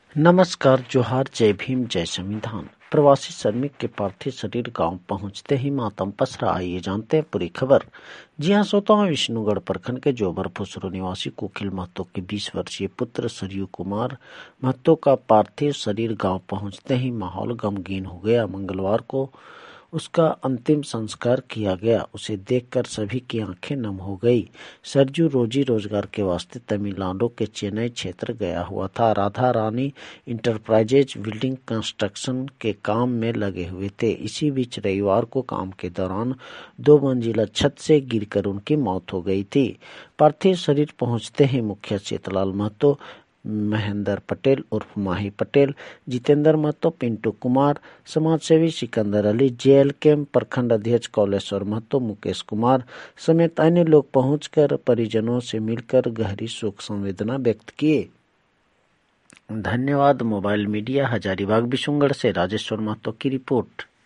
नमस्कार, जोहार, जय भीम, जय संविधान। प्रवासी श्रमिक के पार्थिव शरीर गांव पहुंचते ही मातम पसरा। आइए जानते हैं पूरी खबर। जी हां, श्रोताओं, विष्णुगढ़ प्रखंड के जोबर फुसरो निवासी कुखिल महतो के 20 वर्षीय पुत्र सरयू कुमार महतो का पार्थिव शरीर गांव पहुंचते ही माहौल गमगीन हो गया। मंगलवार को उसका अंतिम संस्कार किया गया। उसे देखकर सभी की आंखें नम हो गई। सरजू रोजी रोजगार के वास्ते तमिलनाडु के चेन्नई क्षेत्र गया हुआ था। Radha Rani enterprises building construction के काम में लगे हुए थे। इसी बीच रविवार को काम के दौरान 2 मंजिला छत से गिरकर उनकी मौत हो गई थी। पार्थिव शरीर पहुंचते ही मुखिया चेतलाल महतो, महेंद्र पटेल उर्फ माही पटेल, जितेंद्र महतो, पिंटू कुमार, समाजसेवी सिकंदर अली, जेएल कैंप प्रखंड अध्यक्ष कौलेश्वर महतो, मुकेश कुमार समेत अन्य लोग पहुंचकर परिजनों से मिलकर गहरी शोक संवेदना व्यक्त किए। धन्यवाद। मोबाइल मीडिया, हजारीबाग, विशुनगढ़ से राजेश्वर महतो की रिपोर्ट।